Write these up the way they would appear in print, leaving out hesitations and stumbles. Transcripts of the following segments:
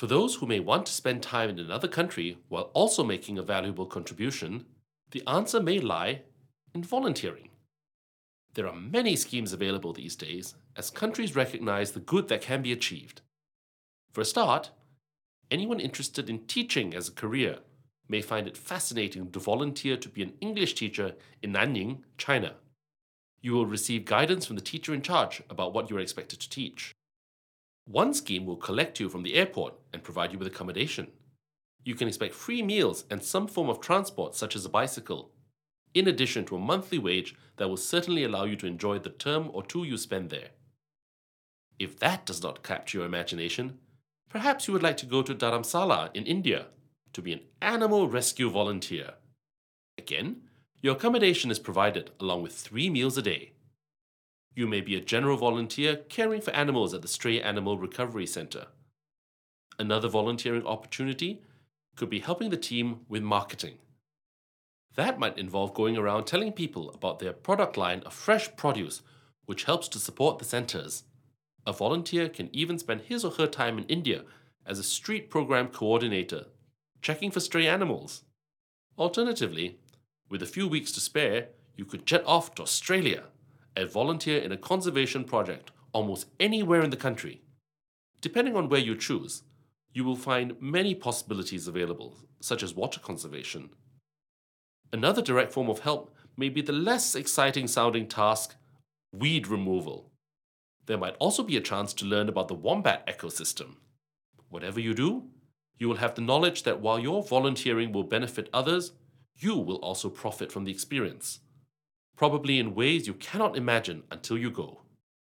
For those who may want to spend time in another country while also making a valuable contribution, the answer may lie in volunteering. There are many schemes available these days as countries recognize the good that can be achieved. For a start, anyone interested in teaching as a career may find it fascinating to volunteer to be an English teacher in Nanning, China. You will receive guidance from the teacher in charge about what you are expected to teach. One scheme will collect you from the airport and provide you with accommodation. You can expect free meals and some form of transport, such as a bicycle, in addition to a monthly wage that will certainly allow you to enjoy the term or two you spend there. If that does not capture your imagination, perhaps you would like to go to Dharamsala in India to be an animal rescue volunteer. Again, your accommodation is provided along with 3 meals a day. You may be a general volunteer caring for animals at the Stray Animal Recovery Center. Another volunteering opportunity could be helping the team with marketing. That might involve going around telling people about their product line of fresh produce, which helps to support the centers. A volunteer can even spend his or her time in India as a street program coordinator, checking for stray animals. Alternatively, with a few weeks to spare, you could jet off to Australia and volunteer in a conservation project almost anywhere in the country. Depending on where you choose, you will find many possibilities available, such as water conservation. Another direct form of help may be the less exciting sounding task, weed removal. There might also be a chance to learn about the wombat ecosystem. Whatever you do, you will have the knowledge that while your volunteering will benefit others, you will also profit from the experience, probably in ways you cannot imagine until you go.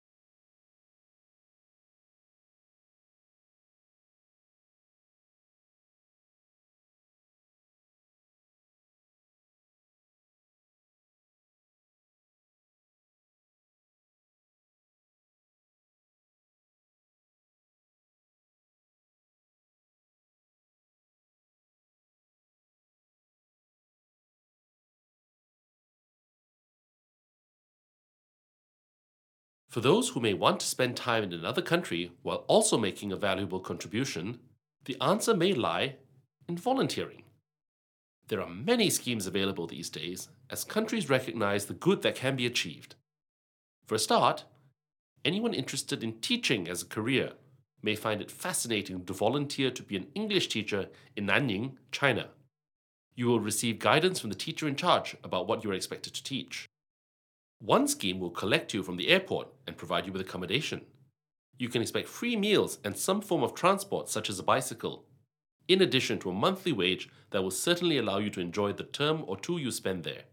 For those who may want to spend time in another country while also making a valuable contribution, the answer may lie in volunteering. There are many schemes available these days as countries recognize the good that can be achieved. For a start, anyone interested in teaching as a career may find it fascinating to volunteer to be an English teacher in Nanning, China. You will receive guidance from the teacher in charge about what you are expected to teach. One scheme will collect you from the airport and provide you with accommodation. You can expect free meals and some form of transport, such as a bicycle, in addition to a monthly wage that will certainly allow you to enjoy the term or two you spend there.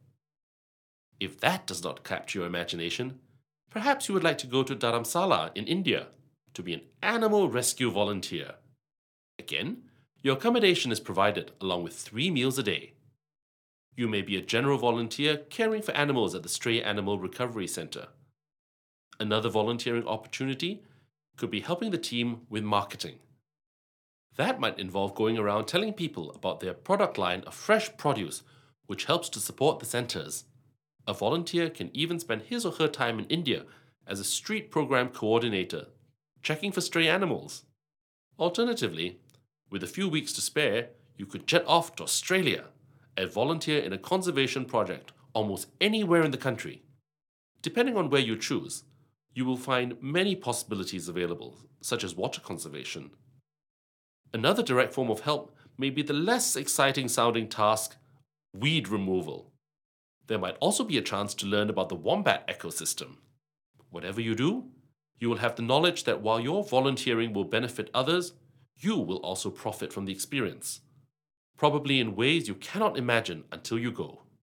If that does not capture your imagination, perhaps you would like to go to Dharamsala in India to be an animal rescue volunteer. Again, your accommodation is provided along with 3 meals a day. You may be a general volunteer caring for animals at the Stray Animal Recovery Center. Another volunteering opportunity could be helping the team with marketing. That might involve going around telling people about their product line of fresh produce, which helps to support the centers. A volunteer can even spend his or her time in India as a street program coordinator, checking for stray animals. Alternatively, with a few weeks to spare, you could jet off to Australia and volunteer in a conservation project almost anywhere in the country. Depending on where you choose, you will find many possibilities available, such as water conservation. Another direct form of help may be the less exciting sounding task, weed removal. There might also be a chance to learn about the wombat ecosystem. Whatever you do, you will have the knowledge that while your volunteering will benefit others, you will also profit from the experience, probably in ways you cannot imagine until you go.